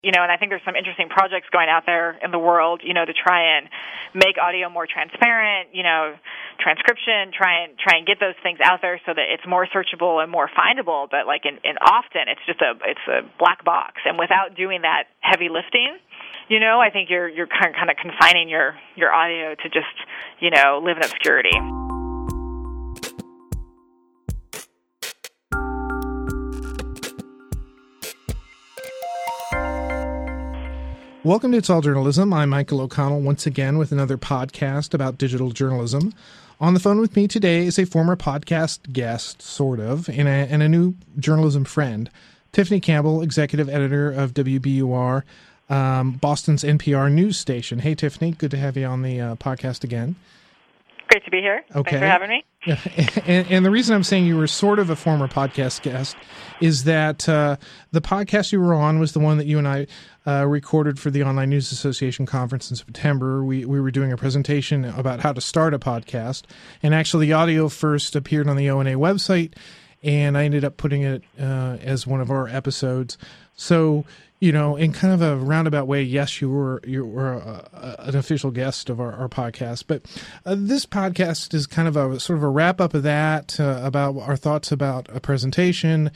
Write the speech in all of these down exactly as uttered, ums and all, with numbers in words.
You know, and I think there's some interesting projects going out there in the world, you know, to try and make audio more transparent, you know, transcription, try and try and get those things out there so that it's more searchable and more findable. But like in, in often it's just a it's a black box. And without doing that heavy lifting, you know, I think you're you're kind of, kind of confining your, your audio to just, you know, live in obscurity. Welcome to It's All Journalism. I'm Michael O'Connell once again with another podcast about digital journalism. On the phone with me today is a former podcast guest, sort of, and a, and a new journalism friend, Tiffany Campbell, executive editor of W B U R, um, Boston's N P R news station. Hey, Tiffany, good to have you on the uh, podcast again. Great to be here. Okay. Thanks for having me. Yeah. And, and the reason I'm saying you were sort of a former podcast guest is that uh, the podcast you were on was the one that you and I uh, recorded for the Online News Association conference in September. We we were doing a presentation about how to start a podcast, and actually the audio first appeared on the O N A website, and I ended up putting it uh, as one of our episodes. So, you know, in kind of a roundabout way, yes, you were you were a, a, an official guest of our, our podcast. But uh, this podcast is kind of a sort of a wrap up of that, uh, about our thoughts about a presentation,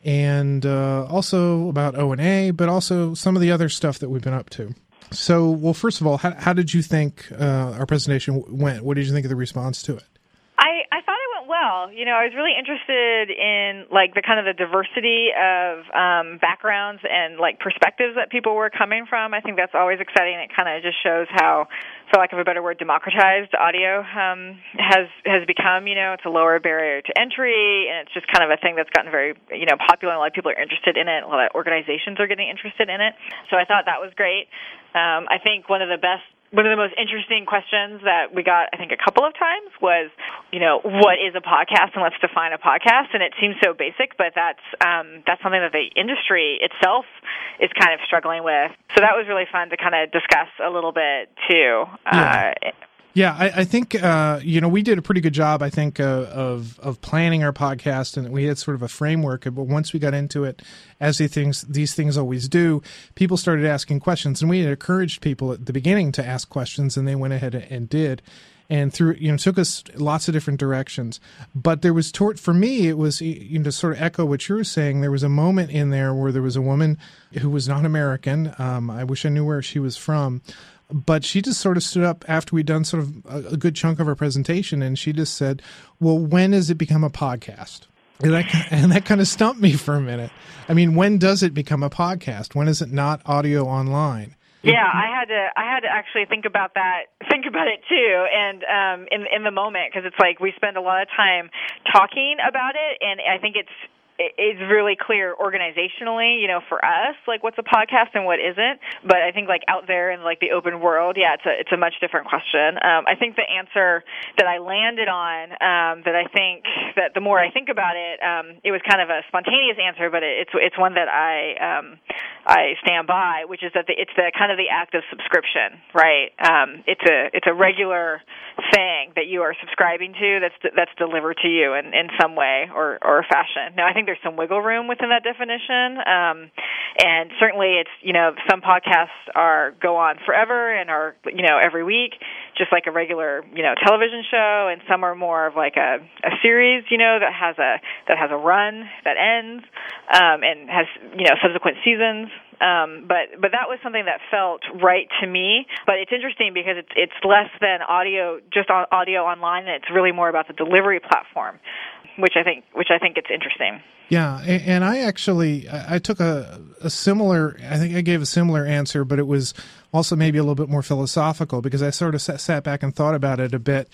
and uh, also about O N A, but also some of the other stuff that we've been up to. So, well, first of all, how, how did you think uh, our presentation went? What did you think of the response to it? I, I thought it went well. You know, I was really interested in like the kind of the diversity of um, backgrounds and like perspectives that people were coming from. I think that's always exciting. It kind of just shows how, for lack of a better word, democratized audio um, has has become. You know, it's a lower barrier to entry, and it's just kind of a thing that's gotten very, you know, popular. A lot of people are interested in it. A lot of organizations are getting interested in it. So I thought that was great. Um, I think one of the best One of the most interesting questions that we got, I think, a couple of times was, you know, what is a podcast, and let's define a podcast. And it seems so basic, but that's um, that's something that the industry itself is kind of struggling with. So that was really fun to kind of discuss a little bit too. Yeah. Uh, Yeah, I, I think, uh, you know, we did a pretty good job, I think, uh, of of planning our podcast, and we had sort of a framework. But once we got into it, as these things, these things always do, people started asking questions, and we had encouraged people at the beginning to ask questions, and they went ahead and did. And through, you know, took us lots of different directions. But there was, toward, for me, it was, you know, to sort of echo what you were saying, there was a moment in there where there was a woman who was not American. Um, I wish I knew where she was from. But she just sort of stood up after we'd done sort of a, a good chunk of our presentation, and she just said, well, when does it become a podcast? And that, and that kind of stumped me for a minute. I mean, when does it become a podcast? When is it not audio online? Yeah, I had to. I had to actually think about that. Think about it too, and um, in in the moment, because it's like we spend a lot of time talking about it, and I think it's. It's really clear organizationally, you know, for us, like what's a podcast and what isn't. But I think like out there in like the open world, yeah, it's a it's a much different question. Um, I think the answer that I landed on, um, that I think that the more I think about it, um, it was kind of a spontaneous answer, but it, it's it's one that I um, I stand by, which is that the, it's the kind of the act of subscription, right? Um, it's a it's a regular thing that you are subscribing to that's that's delivered to you in, in some way or or fashion. Now, I think there's some wiggle room within that definition, um, and certainly it's, you know, some podcasts are go on forever and are, you know, every week, just like a regular, you know, television show, and some are more of like a, a series, you know, that has a that has a run that ends um, and has, you know, subsequent seasons. Um, but but that was something that felt right to me. But it's interesting because it's it's less than audio, just on audio online, and it's really more about the delivery platform, which I think which I think it's interesting. Yeah, and I actually I took a, a similar. I think I gave a similar answer, but it was also maybe a little bit more philosophical, because I sort of sat, sat back and thought about it a bit.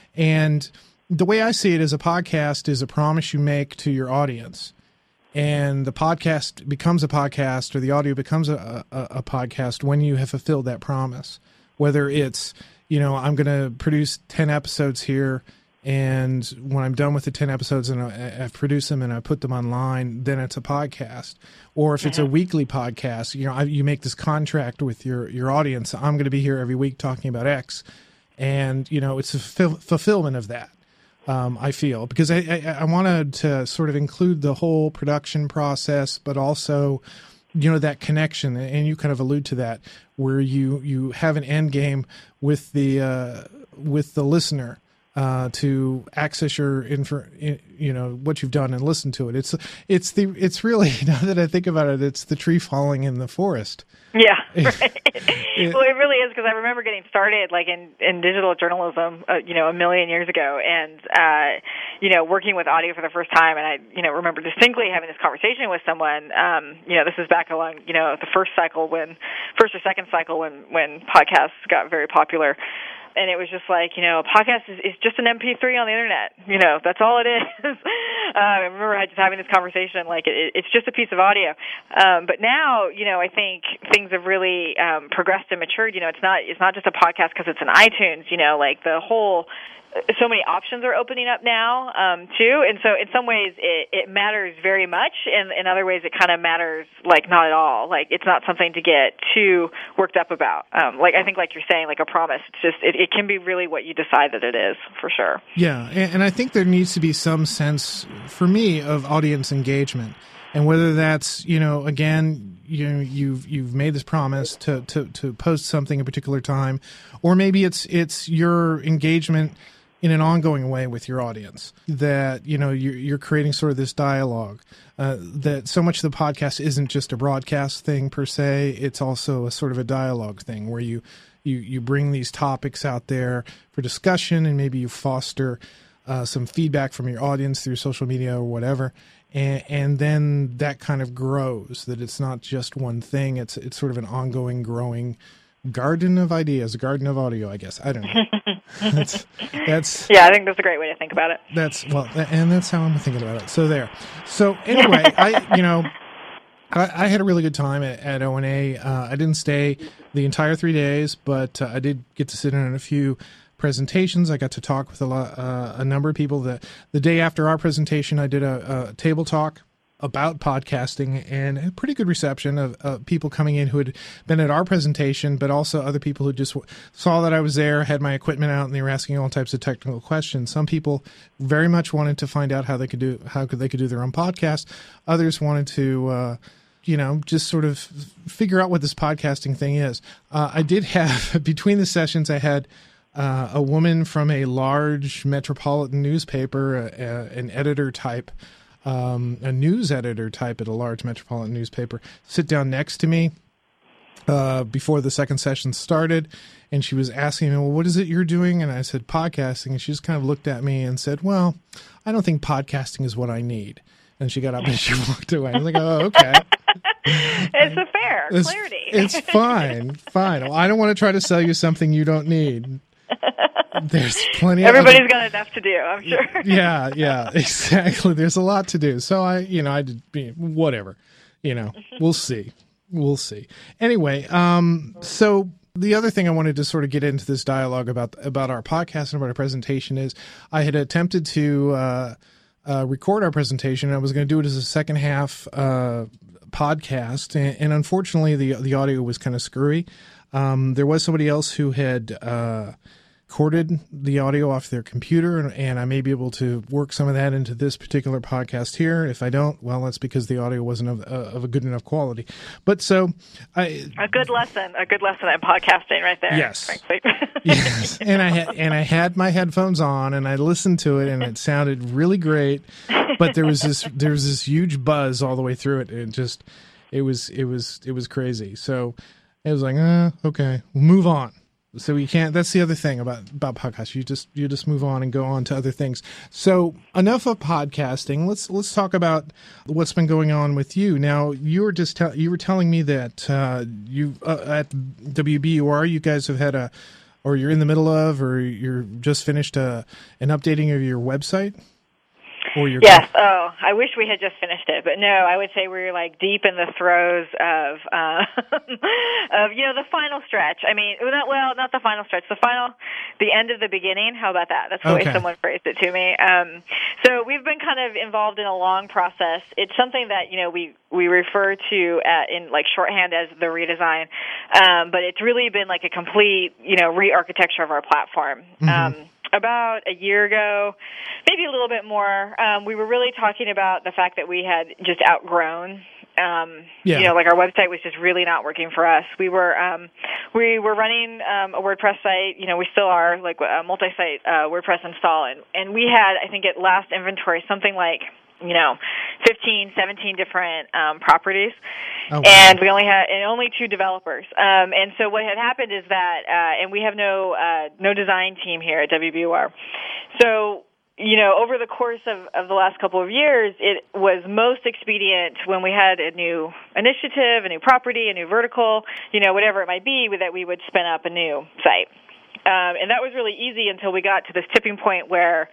And the way I see it is, a podcast is a promise you make to your audience. And the podcast becomes a podcast, or the audio becomes a, a, a podcast when you have fulfilled that promise. Whether it's, you know, I'm going to produce ten episodes here, and when I'm done with the ten episodes and I, I've produced them and I put them online, then it's a podcast. Or if it's a weekly podcast, you know, I, you make this contract with your, your audience. I'm going to be here every week talking about X. And, you know, it's a ful- fulfillment of that. Um, I feel, because I, I, I wanted to sort of include the whole production process, but also you know, that connection, and you kind of allude to that, where you, you have an end game with the uh, with the listener uh, to access your info, you know, what you've done and listen to it. It's it's the it's really, now that I think about it, it's the tree falling in the forest. Yeah, right. Well, it really is, because I remember getting started like in, in digital journalism, uh, you know, a million years ago, and uh, you know, working with audio for the first time, and I, you know, remember distinctly having this conversation with someone. Um, you know, this is back along, you know, the first cycle when, first or second cycle when when podcasts got very popular. And it was just like, you know, a podcast is, is just an M P three on the internet. You know, that's all it is. uh, I remember just having this conversation, like, it, it's just a piece of audio. Um, but now, you know, I think things have really um, progressed and matured. You know, it's not it's not just a podcast because it's in iTunes. You know, like the whole, so many options are opening up now, um, too. And so in some ways it, it matters very much, and in other ways it kind of matters, like, not at all. Like, it's not something to get too worked up about. Um, like, I think, like you're saying, like a promise, it's just, it, it can be really what you decide that it is, for sure. Yeah, and, and I think there needs to be some sense, for me, of audience engagement. And whether that's, you know, again, you know, you've you've made this promise to, to, to post something a particular time, or maybe it's it's your engagement in an ongoing way with your audience, that, you know, you're, you're creating sort of this dialogue, uh, that so much of the podcast isn't just a broadcast thing per se. It's also a sort of a dialogue thing where you, you, you bring these topics out there for discussion, and maybe you foster uh, some feedback from your audience through social media or whatever. And, and then that kind of grows, that it's not just one thing. It's, it's sort of an ongoing, growing garden of ideas, a garden of audio, I guess. I don't know. that's, that's yeah, I think that's a great way to think about it. That's well, and that's how I'm thinking about it. So there. So anyway, I you know, I, I had a really good time at, at O N A. Uh, I didn't stay the entire three days, but uh, I did get to sit in on a few presentations. I got to talk with a lot, uh, a number of people. That the day after our presentation, I did a, a table talk about podcasting, and a pretty good reception of uh, people coming in who had been at our presentation, but also other people who just w- saw that I was there, had my equipment out, and they were asking all types of technical questions. Some people very much wanted to find out how they could do how could they could do their own podcast. Others wanted to, uh, you know, just sort of figure out what this podcasting thing is. Uh, I did have between the sessions, I had uh, a woman from a large metropolitan newspaper, uh, uh, an editor type. Um, a news editor type at a large metropolitan newspaper, sit down next to me uh, before the second session started, and she was asking me, well, what is it you're doing? And I said, podcasting. And she just kind of looked at me and said, well, I don't think podcasting is what I need. And she got up and she walked away. I was like, oh, okay. It's a fair it's, clarity. It's fine, fine. Well, I don't want to try to sell you something you don't need. There's plenty of Everybody's other... got enough to do, I'm sure. yeah, yeah, exactly. There's a lot to do. So I, you know, I did whatever, you know, we'll see. We'll see. Anyway, um, so the other thing I wanted to sort of get into this dialogue about, about our podcast and about our presentation is I had attempted to uh, uh, record our presentation. I was going to do it as a second half uh, podcast. And, and unfortunately, the, the audio was kind of screwy. Um, there was somebody else who had uh, recorded the audio off their computer, and, and I may be able to work some of that into this particular podcast here. If I don't, well, that's because the audio wasn't of, uh, of a good enough quality. But so, I a good lesson, a good lesson in podcasting, right there. Yes, frankly. yes. And I had and I had my headphones on, and I listened to it, and it sounded really great. But there was this there was this huge buzz all the way through it. It just it was it was it was crazy. So. It was like, uh, okay, we'll move on. So we can't. That's the other thing about about podcasts. You just you just move on and go on to other things. So enough of podcasting. Let's let's talk about what's been going on with you. Now you were just te- you were telling me that uh, you uh, at W B U R you guys have had a, or you're in the middle of, or you're just finished a, an updating of your website. Or your yes. Oh, I wish we had just finished it, but no. I would say we're like deep in the throes of, uh, of you know, the final stretch. I mean, not, well, not the final stretch. The final, the end of the beginning. How about that? That's the okay. way someone phrased it to me. Um, so we've been kind of involved in a long process. It's something that you know we we refer to at, in like shorthand as the redesign, um, but it's really been like a complete you know re-architecture of our platform. Mm-hmm. Um, About a year ago, maybe a little bit more, um, we were really talking about the fact that we had just outgrown Um, yeah. You know, like our website was just really not working for us. We were um, we were running um, a WordPress site. You know, we still are, like a multi-site uh, WordPress install, and and we had, I think, at last inventory something like, you know, fifteen, seventeen different um, properties, oh, wow. and we only had and only two developers. Um, and so what had happened is that, uh, and we have no uh, no design team here at W B U R, so. You know, over the course of, of the last couple of years, it was most expedient when we had a new initiative, a new property, a new vertical, you know, whatever it might be, that we would spin up a new site. Um, and that was really easy until we got to this tipping point where,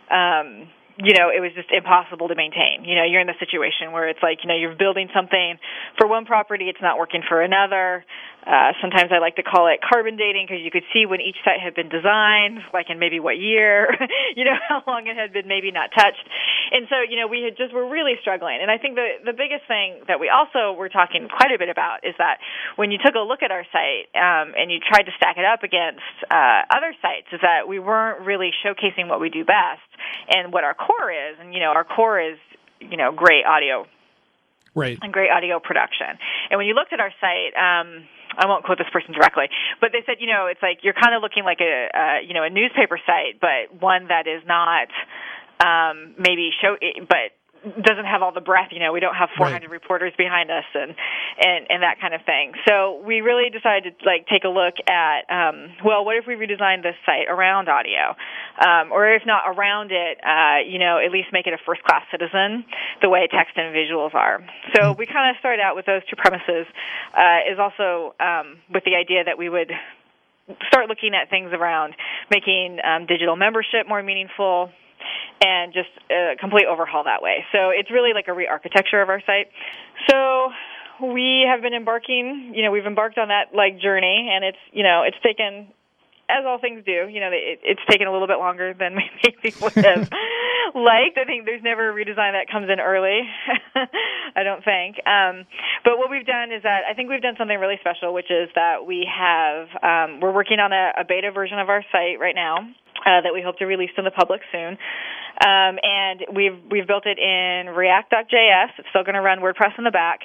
um, you know, it was just impossible to maintain. You know, you're in the situation where it's like, you know, you're building something for one property, it's not working for another. Uh, sometimes I like to call it carbon dating because you could see when each site had been designed, like in maybe what year, you know, how long it had been maybe not touched. And so, you know, we had just were really struggling. And I think the, the biggest thing that we also were talking quite a bit about is that when you took a look at our site um, and you tried to stack it up against uh, other sites, is that we weren't really showcasing what we do best and what our core is. And, you know, our core is, you know, great audio. Right. And great audio production. And when you looked at our site, um, I won't quote this person directly, but they said, you know, it's like you're kind of looking like a, uh, you know, a newspaper site, but one that is not um, maybe show, but doesn't have all the breadth. You know, we don't have four hundred right. reporters behind us and, and and that kind of thing. So we really decided to like take a look at, um, well, what if we redesigned this site around audio, um, or if not around it, uh, you know, at least make it a first-class citizen the way text and visuals are. So we kind of started out with those two premises. Uh, is also um, with the idea that we would start looking at things around making um, digital membership more meaningful, and just a complete overhaul that way. So it's really like a re-architecture of our site. So we have been embarking, you know, we've embarked on that like journey, and it's, you know, it's taken, as all things do, you know, it, it's taken a little bit longer than we maybe would have liked. I think there's never a redesign that comes in early, I don't think. Um, but what we've done is that I think we've done something really special, which is that we have, um, we're working on a, a beta version of our site right now. Uh, that we hope to release to the public soon. Um, and we've we've built it in React dot J S. It's still going to run WordPress in the back.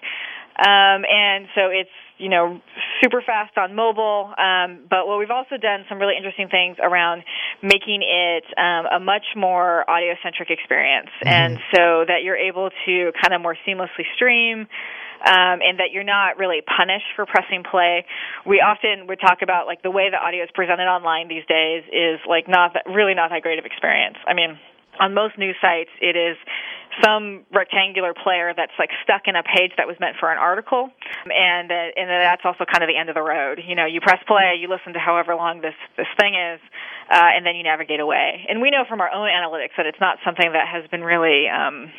Um, and so it's, you know, super fast on mobile. Um, but what we've also done some really interesting things around making it um, a much more audio-centric experience. Mm-hmm. And so that you're able to kind of more seamlessly stream, Um, and that you're not really punished for pressing play. We often would talk about, like, the way the audio is presented online these days is, like, not that, really not that great of experience. I mean, on most news sites, it is some rectangular player that's, like, stuck in a page that was meant for an article, and uh, and that's also kind of the end of the road. You know, you press play, you listen to however long this, this thing is, uh, and then you navigate away. And we know from our own analytics that it's not something that has been really... Um,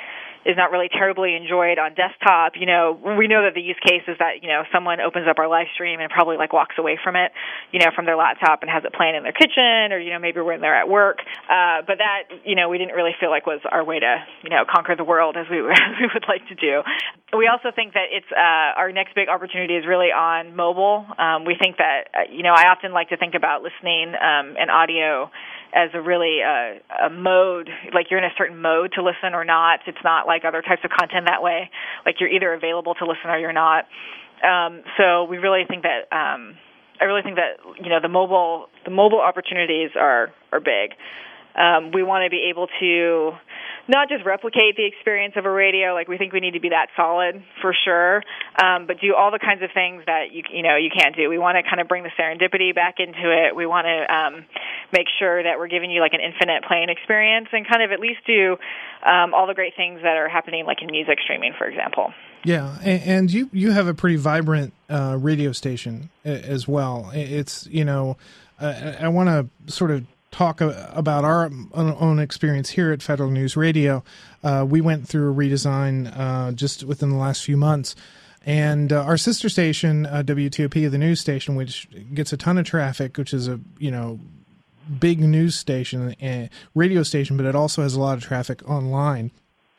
is not really terribly enjoyed on desktop. You know, we know that the use case is that, you know, someone opens up our live stream and probably like walks away from it, you know, from their laptop and has it playing in their kitchen, or, you know, maybe when they're at work. Uh, but that, you know, we didn't really feel like was our way to, you know, conquer the world as we, as we would like to do. We also think that it's, uh, our next big opportunity is really on mobile. Um, we think that, uh, you know, I often like to think about listening, um, and audio as a really uh, a mode, like you're in a certain mode to listen or not. It's not like other types of content that way. Like you're either available to listen or you're not. Um, so we really think that um, I really think that you know the mobile the mobile opportunities are are big. Um, we want to be able to not just replicate the experience of a radio, like we think we need to be that solid for sure, um, but do all the kinds of things that you you know you can't do. We want to kind of bring the serendipity back into it. We want to um, make sure that we're giving you like an infinite playing experience, and kind of at least do um, all the great things that are happening, like in music streaming, for example. Yeah, and, and you you have a pretty vibrant uh, radio station as well. It's you know uh, I want to sort of talk about our own experience here at Federal News Radio. Uh, we went through a redesign uh, just within the last few months. And uh, our sister station, uh, W T O P, the news station, which gets a ton of traffic, which is a, you know, big news station, uh, radio station, but it also has a lot of traffic online.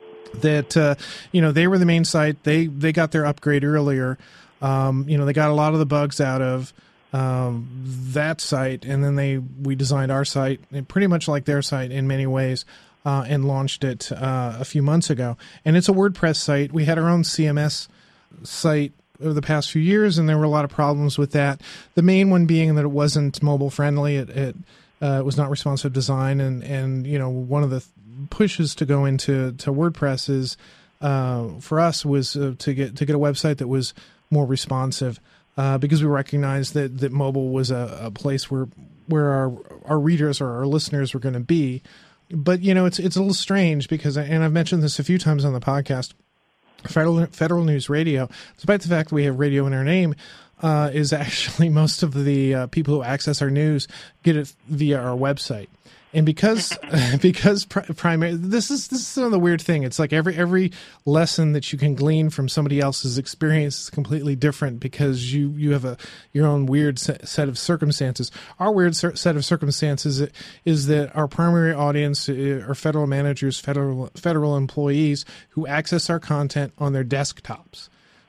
That, uh, you know, they were the main site. They, they got their upgrade earlier. Um, you know, they got a lot of the bugs out of Um, that site, and then they we designed our site pretty much like their site in many ways. uh, and launched it uh, a few months ago. And it's a WordPress site. We had our own C M S site over the past few years, and there were a lot of problems with that. The main one being that it wasn't mobile friendly. It it, uh, it was not responsive design, and and you know one of the pushes to go into to WordPress is uh, for us was uh, to get to get a website that was more responsive, uh, because we recognized that that mobile was a, a place where where our our readers or our listeners were going to be. But you know it's it's a little strange because, and I've mentioned this a few times on the podcast, Federal Federal News Radio, despite the fact that we have radio in our name, uh, is actually most of the uh, people who access our news get it via our website. And because because pri- primary, this is this is another weird thing. It's like every every lesson that you can glean from somebody else's experience is completely different because you, you have a your own weird set of circumstances. Our weird set of circumstances is that our primary audience are federal managers, federal federal employees who access our content on their desktops.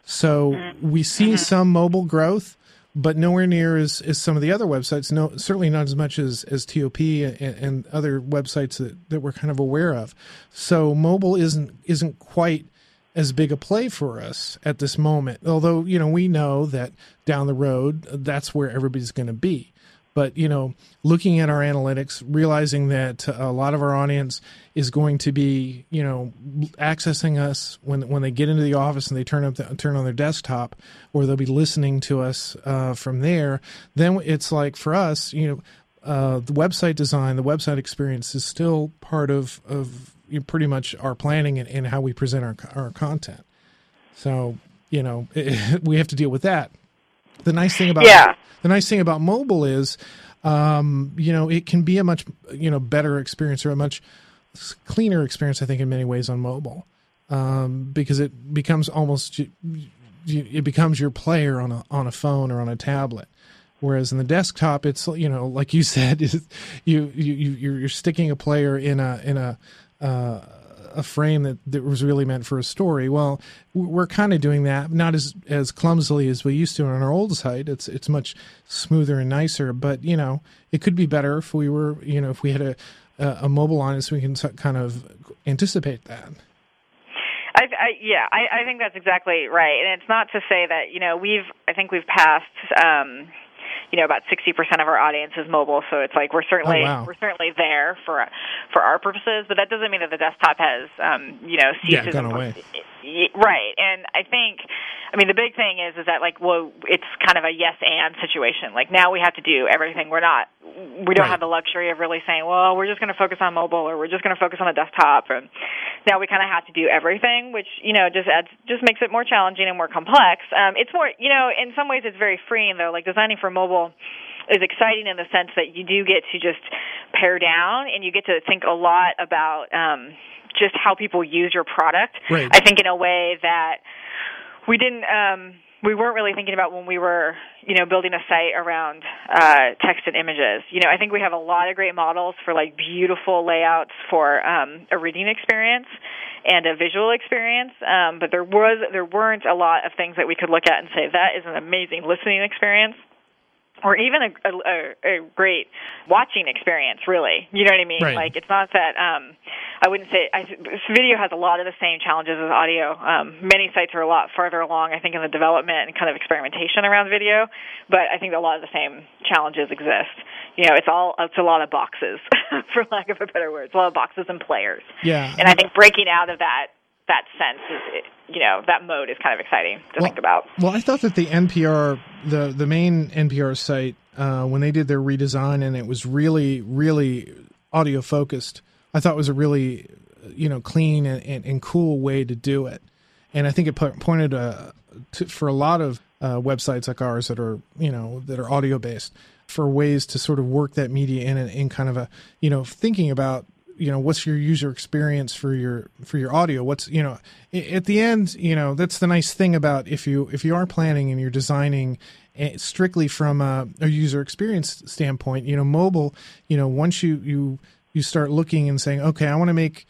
So we see some mobile growth, but nowhere near as, as some of the other websites. No, certainly not as much as, as T O P and, and other websites that, that we're kind of aware of. So mobile isn't isn't quite as big a play for us at this moment. Although, you know, we know that down the road, that's where everybody's going to be. But, you know, looking at our analytics, realizing that a lot of our audience is going to be, you know, accessing us when when they get into the office and they turn up the, turn on their desktop, or they'll be listening to us uh, from there. Then it's like for us, you know, uh, the website design, the website experience is still part of of you know, pretty much our planning and, and how we present our our content. So, you know, it, we have to deal with that. The nice thing about yeah. the nice thing about mobile is, um, you know, it can be a much you know better experience or a much cleaner experience, I think, in many ways on mobile, um, because it becomes almost it becomes your player on a on a phone or on a tablet. Whereas in the desktop, it's you know like you said, you you you're, you're sticking a player in a in a uh, a frame that, that was really meant for a story. Well, we're kind of doing that, not as as clumsily as we used to on our old site. It's it's much smoother and nicer, but you know, it could be better if we were, you know, if we had a a mobile on it, so we can kind of anticipate that. I, I, yeah, I, I think that's exactly right, and it's not to say that you know we've. I think we've passed. Um, You know, about sixty percent of our audience is mobile, so it's like we're certainly oh, wow. we're certainly there for for our purposes. But that doesn't mean that the desktop has, um, you know, ceased yeah, gone away. Right, and I think, I mean, the big thing is is that like, well, it's kind of a yes and situation. Like now we have to do everything. We're not, we don't right. have the luxury of really saying, well, we're just going to focus on mobile or we're just going to focus on the desktop. And now we kind of have to do everything, which you know just adds just makes it more challenging and more complex. Um, it's more, you know, in some ways it's very freeing though. Like designing for mobile is exciting in the sense that you do get to just pare down and you get to think a lot about um, just how people use your product. Right. I think in a way that we didn't, um, we weren't really thinking about when we were, you know, building a site around uh, text and images. You know, I think we have a lot of great models for like beautiful layouts for um, a reading experience and a visual experience, um, but there was there weren't a lot of things that we could look at and say that is an amazing listening experience. Or even a, a, a great watching experience, really. You know what I mean? Right. Like, it's not that, um, I wouldn't say, I, video has a lot of the same challenges as audio. Um, many sites are a lot farther along, I think, in the development and kind of experimentation around video, but I think a lot of the same challenges exist. You know, it's all, it's a lot of boxes, for lack of a better word. It's a lot of boxes and players. Yeah. And I think breaking out of that, that sense is, you know, that mode is kind of exciting to well, think about. Well, I thought that the N P R, the the main N P R site, uh, when they did their redesign and it was really, really audio focused, I thought it was a really, you know, clean and, and, and cool way to do it. And I think it po- pointed uh, to, for a lot of uh, websites like ours that are, you know, that are audio based, for ways to sort of work that media in and in kind of a, you know, thinking about, you know, what's your user experience for your for your audio? What's, you know, at the end, you know, that's the nice thing about if you if you are planning and you're designing strictly from a, a user experience standpoint, you know, mobile, you know, once you you you start looking and saying, okay, I want to make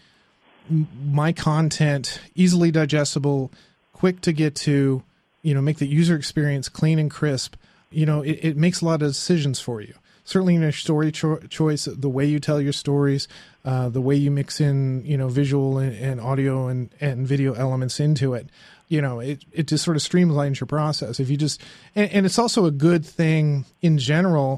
my content easily digestible, quick to get to, you know, make the user experience clean and crisp, you know, it, it makes a lot of decisions for you. certainly in your story cho- choice, the way you tell your stories, uh, the way you mix in, you know, visual and, and audio and, and video elements into it. You know, it, it just sort of streamlines your process. If you just, and, and it's also a good thing in general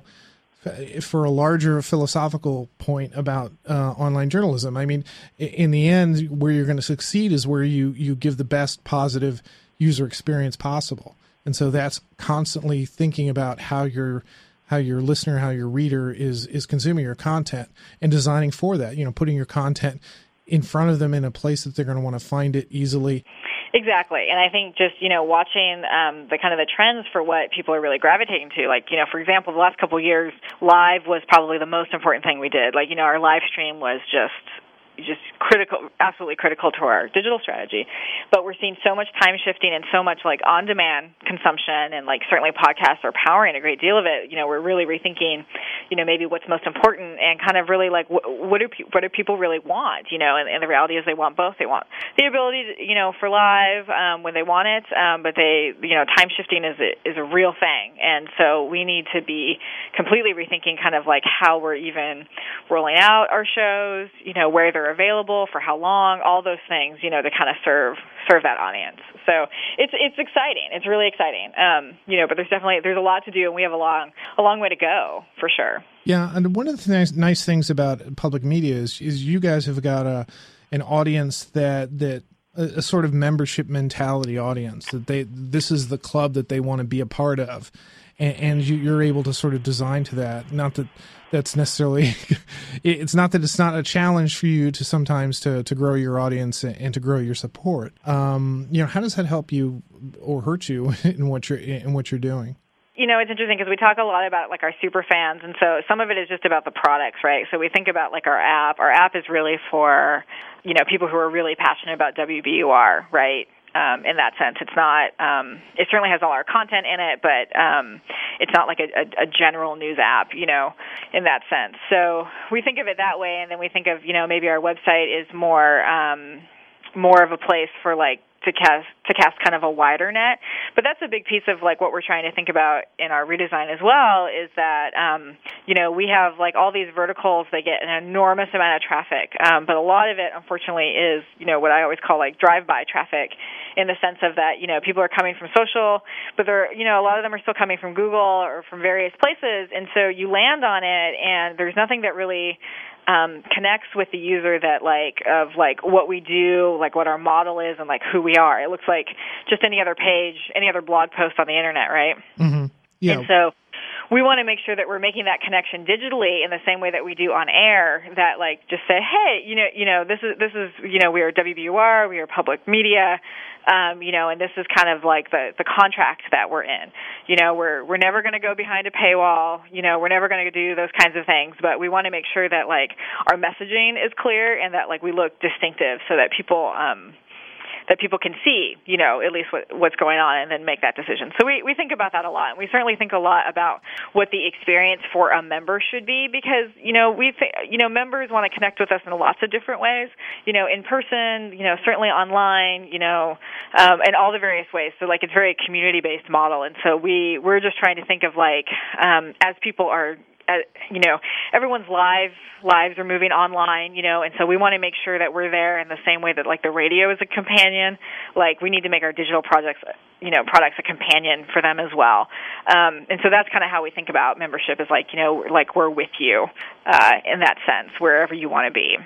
for a larger philosophical point about uh, online journalism. I mean, in the end, where you're going to succeed is where you, you give the best positive user experience possible. And so that's constantly thinking about how your how your listener, how your reader is is consuming your content and designing for that. You know, putting your content in front of them in a place that they're going to want to find it easily. Exactly. And I think just, you know, watching um, the kind of the trends for what people are really gravitating to, like, you know, for example, the last couple of years, live was probably the most important thing we did. Like, you know, our live stream was just just critical, absolutely critical to our digital strategy. But we're seeing so much time shifting and so much like on-demand consumption, and like certainly podcasts are powering a great deal of it. You know, we're really rethinking, you know, maybe what's most important and kind of really like what, what do pe- what do people really want? You know, and, and the reality is they want both. They want the ability, to, you know, for live um, when they want it, um, but they, you know, time shifting is a, is a real thing, and so we need to be completely rethinking kind of like how we're even rolling out our shows. You know, where they're available, for how long, all those things, you know, to kind of serve serve that audience. So it's it's exciting. It's really exciting. Um, you know, but there's definitely there's a lot to do, and we have a long a long way to go for sure. Yeah, and one of the nice, nice things about public media is is you guys have got a an audience that that a, a sort of membership mentality audience, that they this is the club that they want to be a part of, and, and you, you're able to sort of design to that. Not that that's necessarily it's not that it's not a challenge for you to sometimes to, to grow your audience and to grow your support. Um, you know, how does that help you or hurt you in what you're in what you're doing? You know, it's interesting because we talk a lot about like our super fans, and so some of it is just about the products, right? So we think about like our app. Our app is really for, you know, people who are really passionate about W B U R, right? Um, in that sense, it's not. Um, it certainly has all our content in it, but um, it's not like a, a, a general news app, you know, in that sense. So we think of it that way, and then we think of, you know, maybe our website is more um, more of a place for like to cast to cast kind of a wider net. But that's a big piece of like what we're trying to think about in our redesign as well, is that um, you know, we have like all these verticals that get an enormous amount of traffic, um, but a lot of it unfortunately is, you know, what I always call like drive-by traffic, in the sense of that, you know, people are coming from social, but they're, you know, a lot of them are still coming from Google or from various places, and so you land on it and there's nothing that really Um, connects with the user that like of like what we do, like what our model is, and like who we are. It looks like just any other page, any other blog post on the internet, right? Mm-hmm. Yeah. And so we want to make sure that we're making that connection digitally in the same way that we do on air. That like just say, hey, you know, you know, this is this is you know, we are W B U R, we are public media. Um, you know, and this is kind of like the, the contract that we're in. You know, we're we're never going to go behind a paywall. You know, we're never going to do those kinds of things. But we want to make sure that like our messaging is clear and that like we look distinctive, so that people um, that people can see, you know, at least what, what's going on, and then make that decision. So we, we think about that a lot. And we certainly think a lot about what the experience for a member should be, because, you know, we th- you know, members want to connect with us in lots of different ways, you know, in person, you know, certainly online, you know, um, and all the various ways. So like it's very community-based model. And so we, we're just trying to think of like, um, as people are, Uh, you know, everyone's live lives are moving online, you know, and so we want to make sure that we're there in the same way that like the radio is a companion. Like we need to make our digital projects, you know, products a companion for them as well. Um, and so that's kind of how we think about membership, is like, you know, like we're with you uh, in that sense, wherever you want to be.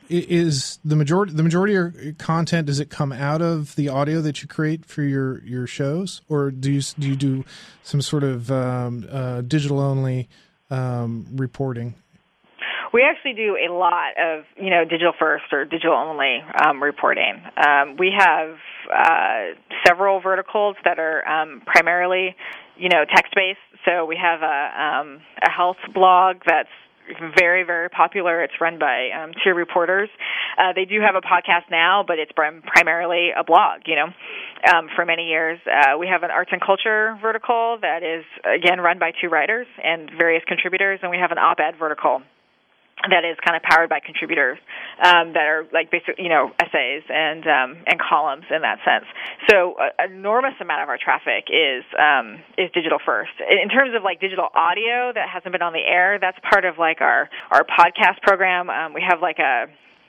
Is the majority the majority of your content, does it come out of the audio that you create for your, your shows, or do you do you do some sort of um, uh, digital only um, reporting? We actually do a lot of, you know, digital first or digital only um, reporting. Um, we have uh, several verticals that are um, primarily, you know, text-based. So we have a, um, a health blog that's very, very popular. It's run by um, tier reporters. Uh, they do have a podcast now, but it's prim- primarily a blog, you know, um, for many years. Uh, we have an arts and culture vertical that is, again, run by two writers and various contributors, and we have an op-ed vertical that is kind of powered by contributors um, that are like basic, you know, essays and um, and columns in that sense. So an enormous amount of our traffic is um, is digital first. In terms of like digital audio that hasn't been on the air, that's part of like our our podcast program. Um, we have like a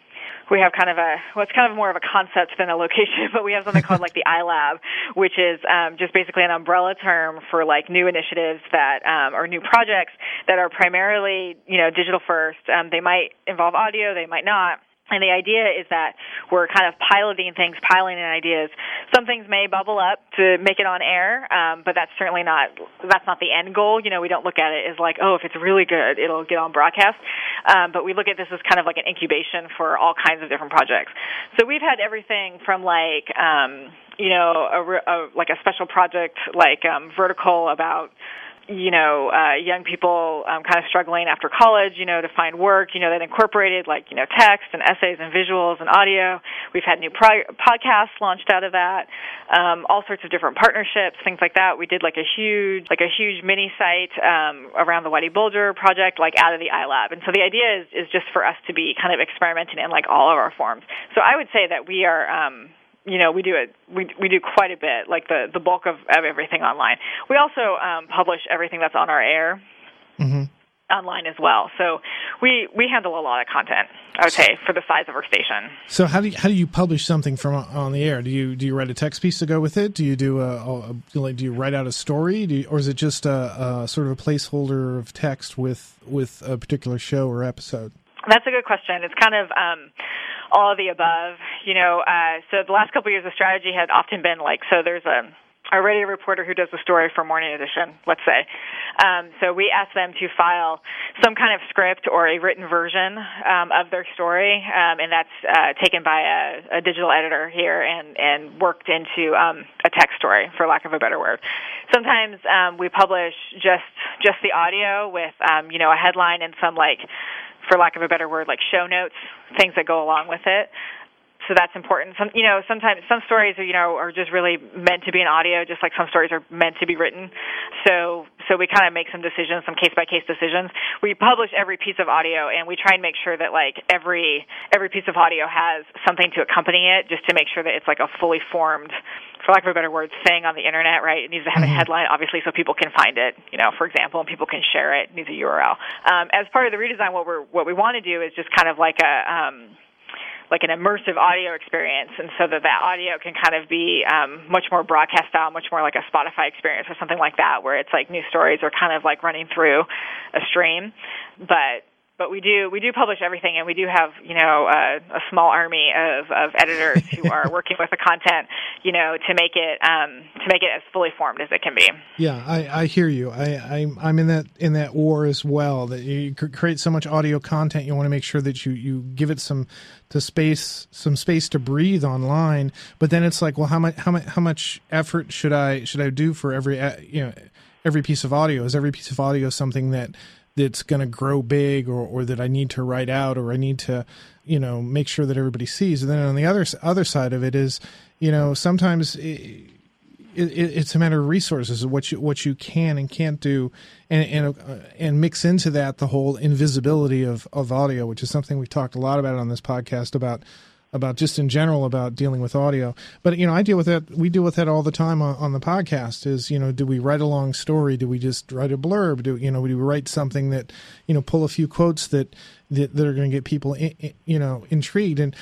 We have kind of a, well, it's kind of more of a concept than a location, but we have something called like the iLab, which is um, just basically an umbrella term for like new initiatives that, um, or new projects that are primarily, you know, digital first. Um, they might involve audio, they might not. And the idea is that we're kind of piloting things, piloting ideas. Some things may bubble up to make it on air, um, but that's certainly not, that's not the end goal. You know, we don't look at it as like, oh, if it's really good, it'll get on broadcast. Um, but we look at this as kind of like an incubation for all kinds of different projects. So we've had everything from like, um, you know, a, a, like a special project like um, Vertical about, you know, uh, young people um, kind of struggling after college, you know, to find work, you know, that incorporated like, you know, text and essays and visuals and audio. We've had new pro- podcasts launched out of that, um, all sorts of different partnerships, things like that. We did like a huge, like a huge mini site um, around the Whitey Bulger project, like out of the iLab. And so the idea is, is just for us to be kind of experimenting in like all of our forms. So I would say that we are, um, you know, we do it. We we do quite a bit, like the, the bulk of, of everything online. We also um, publish everything that's on our air mm-hmm. online as well. So we we handle a lot of content, I would say, for the size of our station. So how do you, how do you publish something from on the air? Do you do you write a text piece to go with it? Do you do a, a like do you write out a story, do you, or is it just a, a sort of a placeholder of text with with a particular show or episode? That's a good question. It's kind of um, all of the above. You know, uh, so the last couple of years, the strategy had often been like, so there's a, a radio reporter who does the story for Morning Edition, let's say. Um, so we ask them to file some kind of script or a written version um, of their story, um, and that's uh, taken by a, a digital editor here and, and worked into um, a text story, for lack of a better word. Sometimes um, we publish just just the audio with, um, you know, a headline and some like, for lack of a better word, like show notes, things that go along with it. So that's important. Some, you know, sometimes some stories are, you know, are just really meant to be in audio, just like some stories are meant to be written. So, so we kind of make some decisions, some case by case decisions. We publish every piece of audio, and we try and make sure that like every every piece of audio has something to accompany it, just to make sure that it's like a fully formed, for lack of a better word, thing on the internet, right? It needs to have mm-hmm. a headline, obviously, so people can find it, you know, for example, and people can share it. It needs a U R L. Um, as part of the redesign, what we're what we want to do is just kind of like a um, like an immersive audio experience, and so that that audio can kind of be um, much more broadcast style, much more like a Spotify experience or something like that, where it's like new stories are kind of like running through a stream. But But we do we do publish everything, and we do have, you know, a, a small army of, of editors who are working with the content, you know, to make it um, to make it as fully formed as it can be. Yeah, I, I hear you. I, I I'm in that in that war as well. That you create so much audio content, you want to make sure that you, you give it some to space some space to breathe online. But then it's like, well, how much how much how much effort should I should I do for every you know every piece of audio? Is every piece of audio something that that's going to grow big, or, or that I need to write out, or I need to, you know, make sure that everybody sees? And then on the other other side of it is, you know, sometimes it, it, it's a matter of resources, what you what you can and can't do, and and uh, and mix into that the whole invisibility of, of audio, which is something we've talked a lot about on this podcast, about about just in general about dealing with audio. But, you know, I deal with that. We deal with that all the time on, on the podcast is, you know, do we write a long story? Do we just write a blurb? Do, you know, do we write something that, you know, pull a few quotes that, that, that are going to get people, in, in, you know, intrigued? And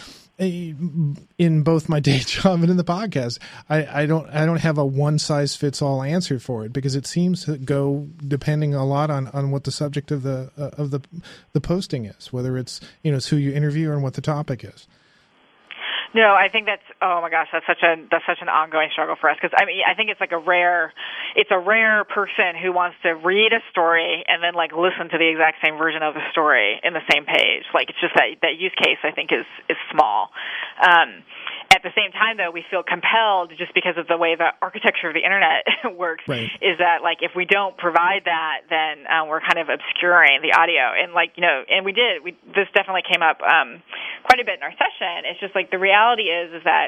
in both my day job and in the podcast, I, I don't, I don't have a one size fits all answer for it, because it seems to go depending a lot on, on what the subject of the, uh, of the, the posting is, whether it's, you know, it's who you interview and what the topic is. No, I think that's, oh my gosh, that's such a that's such an ongoing struggle for us, because I mean I think it's like a rare it's a rare person who wants to read a story and then like listen to the exact same version of the story in the same page. Like, it's just that that use case I think is is small. Um, at the same time, though, we feel compelled, just because of the way the architecture of the internet works, right, is that like if we don't provide that, then um, we're kind of obscuring the audio. And like, you know, and we did. We this definitely came up um, quite a bit in our session. It's just like the reality is is that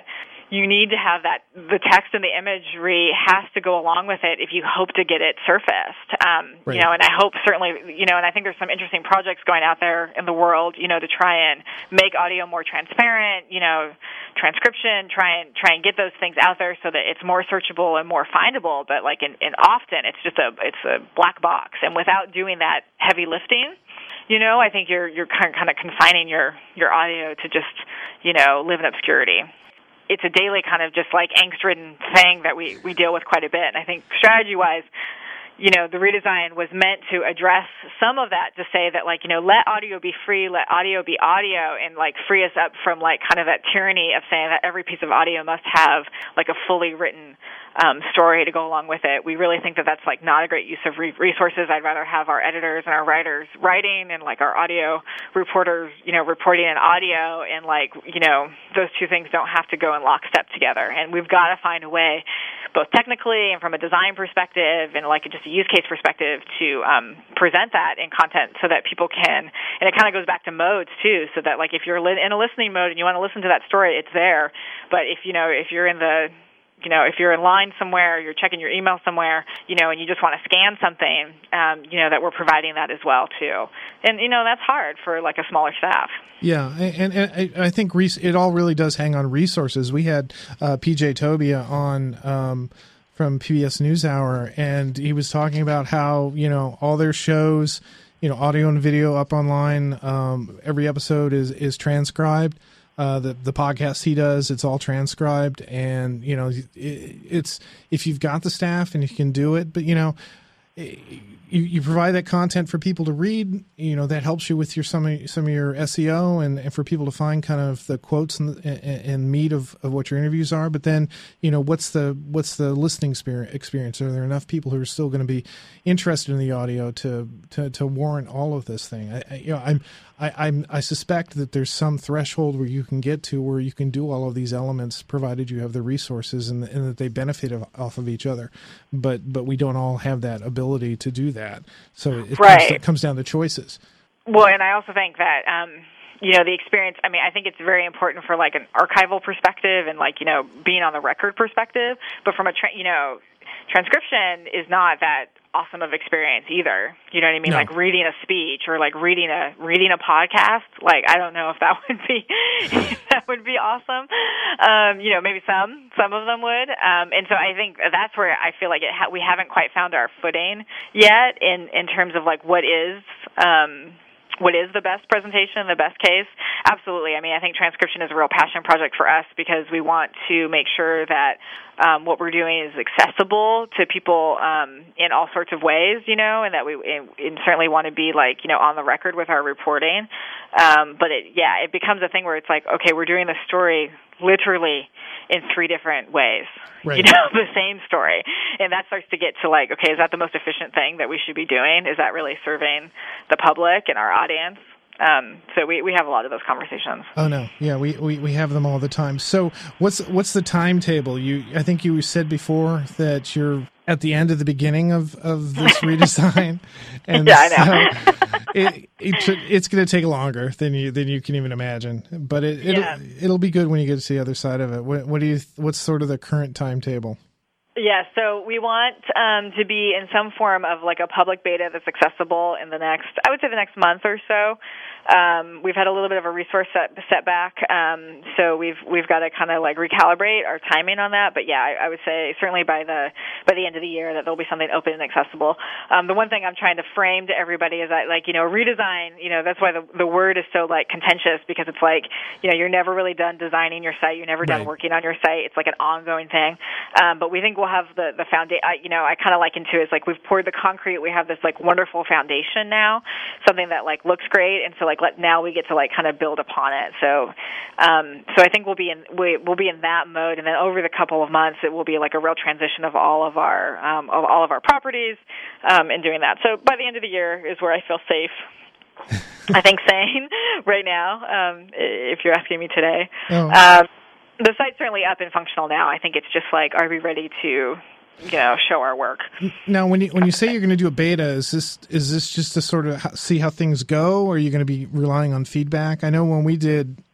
you need to have that, the text and the imagery has to go along with it if you hope to get it surfaced. Um, right. You know, and I hope certainly, you know, and I think there's some interesting projects going out there in the world, you know, to try and make audio more transparent, you know, transcription, try and try and get those things out there so that it's more searchable and more findable. But like in, in often it's just a, it's a black box. And without doing that heavy lifting, you know, I think you're, you're kind of, kind of confining your, your audio to just, you know, live in obscurity. It's a daily kind of just like angst-ridden thing that we, we deal with quite a bit. And I think strategy-wise, you know, the redesign was meant to address some of that, to say that, like, you know, let audio be free, let audio be audio, and, like, free us up from, like, kind of that tyranny of saying that every piece of audio must have, like, a fully written um, story to go along with it. We really think that that's, like, not a great use of re- resources. I'd rather have our editors and our writers writing and, like, our audio reporters, you know, reporting in audio, and, like, you know, those two things don't have to go in lockstep together. And we've got to find a way, both technically and from a design perspective and, like, just a use case perspective, to um, present that in content so that people can, and it kind of goes back to modes too, so that, like, if you're li- in a listening mode and you want to listen to that story, it's there. But if, you know, if you're in the, you know, if you're in line somewhere, you're checking your email somewhere, you know, and you just want to scan something, um, you know, that we're providing that as well too. And, you know, that's hard for, like, a smaller staff. Yeah, and, and I think it all really does hang on resources. We had uh, P J Tobia on um, from P B S NewsHour, and he was talking about how, you know, all their shows, you know, audio and video up online, um, every episode is, is transcribed. Uh, the the podcast he does, it's all transcribed, and, you know, it, it's, if you've got the staff and you can do it, but, you know, it, you, you provide that content for people to read, you know, that helps you with your some of, some of your S E O, and, and for people to find kind of the quotes and, and, and meat of, of what your interviews are. But then, you know, what's the what's the listening experience? Are there enough people who are still going to be interested in the audio to to, to warrant all of this thing? I, I, you know, I'm I, I'm I suspect that there's some threshold where you can get to where you can do all of these elements, provided you have the resources and, and that they benefit of, off of each other. But but we don't all have that ability to do that. So it, right. comes, it comes down to choices. Well, and I also think that, um, you know, the experience, I mean, I think it's very important for, like, an archival perspective and, like, you know, being on the record perspective. But from a, tra- you know, transcription is not that awesome of experience either. You know what I mean? No. Like reading a speech or like reading a reading a podcast. Like, I don't know if that would be that would be awesome. Um, you know, maybe some some of them would. Um, and so I think that's where I feel like it ha- we haven't quite found our footing yet in in terms of, like, what is. Um, What is the best presentation, the best case? Absolutely. I mean, I think transcription is a real passion project for us because we want to make sure that um, what we're doing is accessible to people um, in all sorts of ways, you know, and that we and, and certainly want to be, like, you know, on the record with our reporting. Um, but it, yeah, it becomes a thing where it's like, okay, we're doing the story literally in three different ways, right. You know, the same story. And that starts to get to, like, okay, is that the most efficient thing that we should be doing? Is that really serving the public and our audience? Um, so we, we have a lot of those conversations. Oh no. Yeah, we, we, we have them all the time. So what's, what's the timetable? You, I think you said before that you're at the end of the beginning of, of this redesign. And yeah, I know. So it, it, it's going to take longer than you, than you can even imagine, but it, it'll, yeah. it'll be good when you get to the other side of it. What, what do you, what's sort of the current timetable? Yeah, so we want um, to be in some form of, like, a public beta that's accessible in the next, I would say the next month or so. Um, we've had a little bit of a resource set, setback, um, so we've we've got to kind of, like, recalibrate our timing on that. But yeah, I, I would say certainly by the by the end of the year that there'll be something open and accessible. Um, the one thing I'm trying to frame to everybody is that, like, you know, redesign. You know, that's why the the word is so, like, contentious, because it's like, you know, you're never really done designing your site, you're never done right. working on your site. It's like an ongoing thing. Um, but we think we'll have the the foundation. You know, I kind of liken to is like we've poured the concrete. We have this, like, wonderful foundation now, something that, like, looks great, and so, like, let now we get to, like, kind of build upon it. So, um, so I think we'll be in we, we'll be in that mode, and then over the couple of months, it will be like a real transition of all of our um, of all of our properties, um, and doing that. So by the end of the year is where I feel safe. I think saying right now, um, if you're asking me today, oh. um, the site's certainly up and functional now. I think it's just like, are we ready to, you know, show our work? Now, when you when you say you're going to do a beta, is this is this just to sort of see how things go, or are you going to be relying on feedback? I know when we did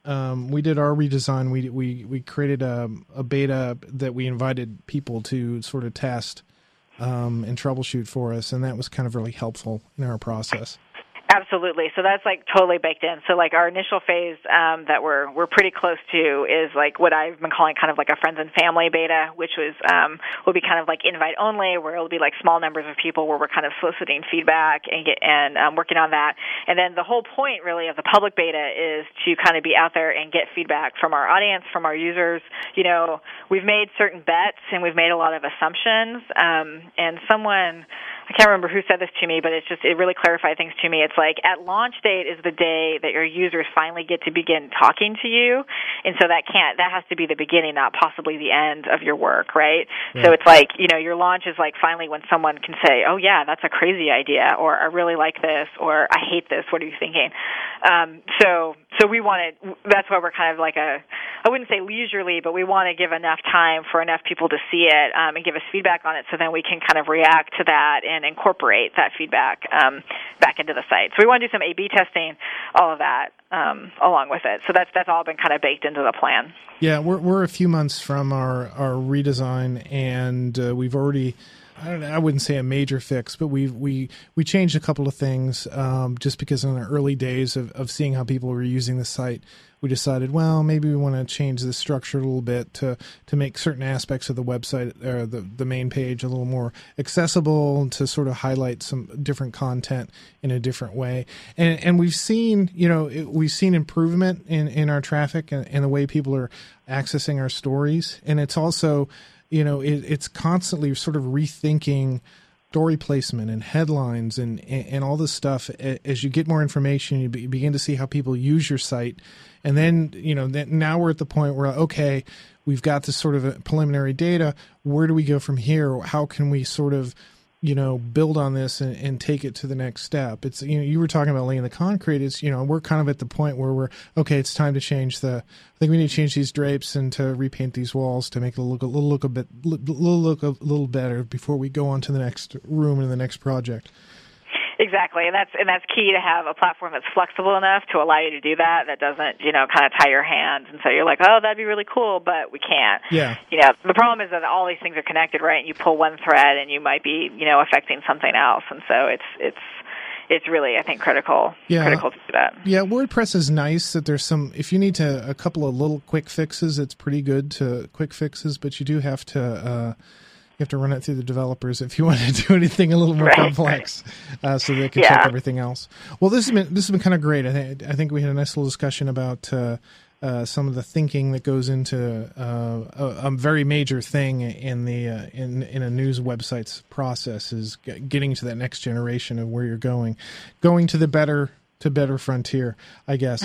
um, we did our redesign. We we we created a, a beta that we invited people to sort of test um, and troubleshoot for us, and that was kind of really helpful in our process. Absolutely. So that's like totally baked in. So like our initial phase um, that we're we're pretty close to is like what I've been calling kind of like a friends and family beta, which was um, will be kind of like invite only, where it'll be like small numbers of people where we're kind of soliciting feedback and get and um, working on that. And then the whole point really of the public beta is to kind of be out there and get feedback from our audience, from our users. You know, we've made certain bets and we've made a lot of assumptions. Um, and someone, I can't remember who said this to me, but it's just, it really clarified things to me. It's like at launch date is the day that your users finally get to begin talking to you. And so that can't, that has to be the beginning, not possibly the end of your work, right? Yeah. So it's like, you know, your launch is like finally when someone can say, oh yeah, that's a crazy idea, or I really like this, or I hate this, what are you thinking? Um, so, so we wanted, that's why we're kind of like a, I wouldn't say leisurely, but we want to give enough time for enough people to see it um, and give us feedback on it, so then we can kind of react to that and incorporate that feedback um, back into the site. So we want to do some A B testing, all of that um, along with it. So that's that's all been kind of baked into the plan. Yeah, we're we're a few months from our our redesign, and uh, we've already. I don't know, I wouldn't say a major fix, but we we we changed a couple of things um, just because in the early days of, of seeing how people were using the site, we decided, well, maybe we want to change the structure a little bit to to make certain aspects of the website or the the main page a little more accessible, to sort of highlight some different content in a different way. And and we've seen, you know, we've seen improvement in, in our traffic and, and the way people are accessing our stories. And it's also, you know, it, it's constantly sort of rethinking story placement and headlines and, and, and all this stuff. As you get more information, you, be, you begin to see how people use your site. And then, you know, then now we're at the point where, okay, we've got this sort of preliminary data. Where do we go from here? How can we sort of, you know, build on this and, and take it to the next step? It's, you know, you were talking about laying the concrete. It's, you know, we're kind of at the point where we're, okay, it's time to change the, I think we need to change these drapes and to repaint these walls to make it look a little look a bit, little look a little better before we go on to the next room and the next project. Exactly, and that's and that's key to have a platform that's flexible enough to allow you to do that. That doesn't, you know, kind of tie your hands, and so you're like, oh, that'd be really cool, but we can't. Yeah. You know, the problem is that all these things are connected, right? And you pull one thread, and you might be, you know, affecting something else, and so it's it's it's really, I think, critical. Yeah. Critical to do that. Yeah, WordPress is nice that there's some. If you need to a couple of little quick fixes, it's pretty good to quick fixes, but you do have to. Uh, You have to run it through the developers if you want to do anything a little more right, complex, right. Uh, so they can yeah. check everything else. Well, this has been this has been kind of great. I think I think we had a nice little discussion about uh, uh, some of the thinking that goes into uh, a, a very major thing in the uh, in in a news website's process is getting to that next generation of where you're going, going to the better. to better frontier, I guess.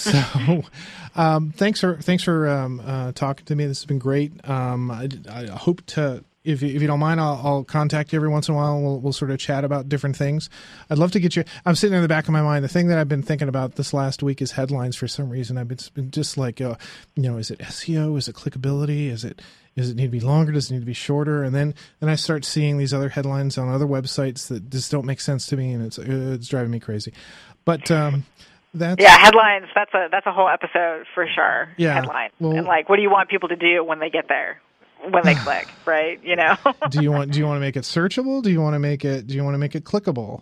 So, um, thanks for thanks for um, uh, talking to me. This has been great. Um, I, I hope to, if you, if you don't mind, I'll, I'll contact you every once in a while. And we'll we'll sort of chat about different things. I'd love to get you. I'm sitting in the back of my mind. The thing that I've been thinking about this last week is headlines. For some reason, I've been, been just like, uh, you know, is it S E O? Is it clickability? Is it Does it need to be longer? Does it need to be shorter? And then, then I start seeing these other headlines on other websites that just don't make sense to me, and it's it's driving me crazy. But um, that's yeah, headlines. That's a that's a whole episode for sure. Yeah, headlines well, and like, what do you want people to do when they get there, when they click, right? You know. do you want do you want to make it searchable? Do you want to make it Do you want to make it clickable?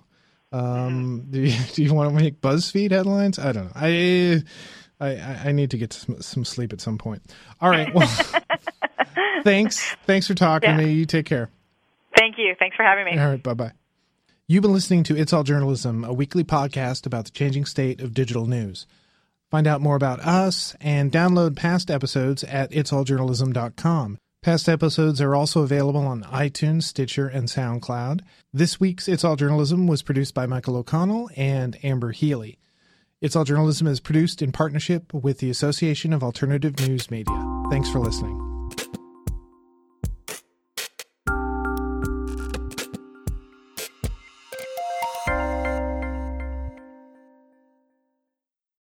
Um, do you, do you want to make BuzzFeed headlines? I don't know. I I I need to get some, some sleep at some point. All right. Well, thanks. Thanks for talking yeah. to me. You take care. Thank you. Thanks for having me. All right. Bye-bye. You've been listening to It's All Journalism, a weekly podcast about the changing state of digital news. Find out more about us and download past episodes at its all journalism dot com. Past episodes are also available on iTunes, Stitcher, and SoundCloud. This week's It's All Journalism was produced by Michael O'Connell and Amber Healy. It's All Journalism is produced in partnership with the Association of Alternative News Media. Thanks for listening.